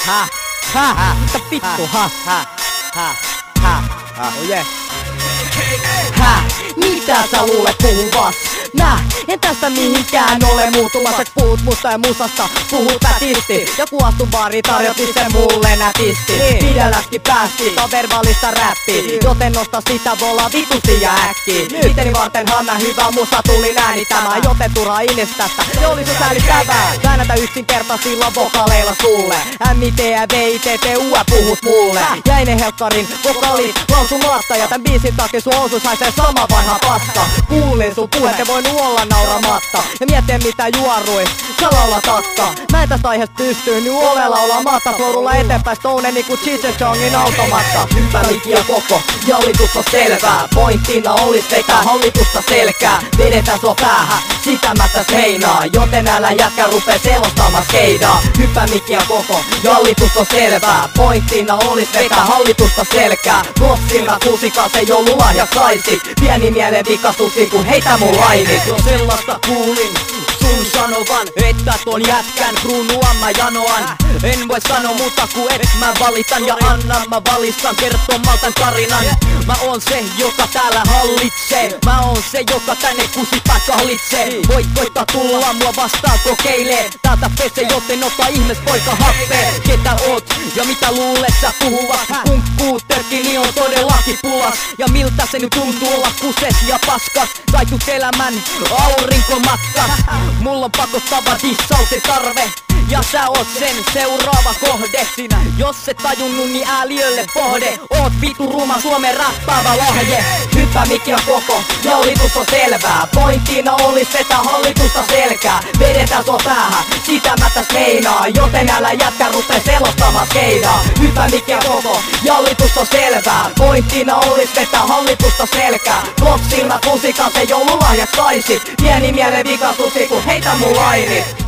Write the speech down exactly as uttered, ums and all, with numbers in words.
Ha, ha, ha, mitä vittu, ha, ha, ha, ha, ha, oh yeah. Häh? Mitä sä luulet puhuvas? Nää, en tästä mihinkään ole muuttumassa. Puhut musta ja musasta, puhut pätisti. Joku astu baariin, tarjotti sen mulle nätisti. Pidelläski päästi, tää on verbaalista räppi. Joten nosta sitä, voi olla vitusti ja äkki. Iteni vartenhan mä hyvä musa tulin äänittämään. Joten turhaa ines tästä, se oli sun säälittävää. Väännätä yksinkertaisilla vokaleilla sulle. M I T ja V I T T U puhut mulle. Jäinen helkkarin vokaalit lausumatta. Ja tän biisin takia sun osuus haisee sama vanha paska. Kuulin sun puheet, ei voinut olla nauramatta. Ja miettiä mitä juorui, sä laulat takka. Mä en tästä aiheesta pysty nyt ole laulamatta. Florulla eteenpäin stone niinku Cheech Chongin automatta. Hyppä mikia koko, jallitus on selvää. Pointtina olis vetää hallitusta selkää. Vedetään sua päähän, sitä mä täs meinaa. Joten älä jätkä rupee selostamaan skeidaa. Hyppä mikia koko, jallitus on selvää. Pointtina olis vetää hallitusta selkää. Klossilla kusikaa se joululahjak saisi. Pieni mielen vikasusi kun heitä mun lainit. Jo sellaista kuulin sun sanovan, että ton jätkän kruunua mä janoan. En voi sanoa muuta kuin et mä valitan ja annan mä valistan kertomaan tän tarinan. Mä oon se, joka täällä hallitsee. Mä oon se, joka tänne kusipää kahlitsee. Voit koittaa tulla mua vastaan kokeilee. Täältä pese, joten ota ihmes poika happee. Ketä oot ja mitä luulet sä puhuvat? Kunkkuu törkkini on todellakin pulas. Ja miltä se nyt tuntuu olla kuses ja paskas? Taitut elämän aurinkomatkas. Mulla on pakottava dissauksen tarve. Ja sä oot sen seuraava kohde. Sinä, jos et tajunnut, niin ääliölle pohde. Oot vitu ruma Suomen rappaava lahje. Hyppä mikia koko, jallitus on selvää. Pointtina olis vetää hallitusta selkää. Vedetään sua päähän, sitä mä täs meinaa. Joten älä jätkä rupee selostamaan skeidaa. Hyppä mikia koko, jallitus on selvää. Pointtina olis vetää hallitusta selkää. Kloppsilmät lusikaan se joululahjak saisi. Pieni mielen vikasusi kun heitä mun lainit.